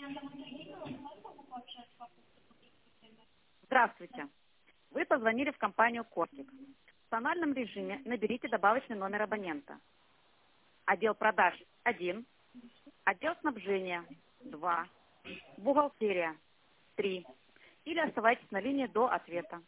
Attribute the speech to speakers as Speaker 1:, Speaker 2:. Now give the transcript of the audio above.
Speaker 1: Здравствуйте. Вы позвонили в компанию «Кортик». В тональном режиме наберите добавочный номер абонента. Отдел продаж 1, отдел снабжения 2, бухгалтерия 3. Или оставайтесь на линии до ответа.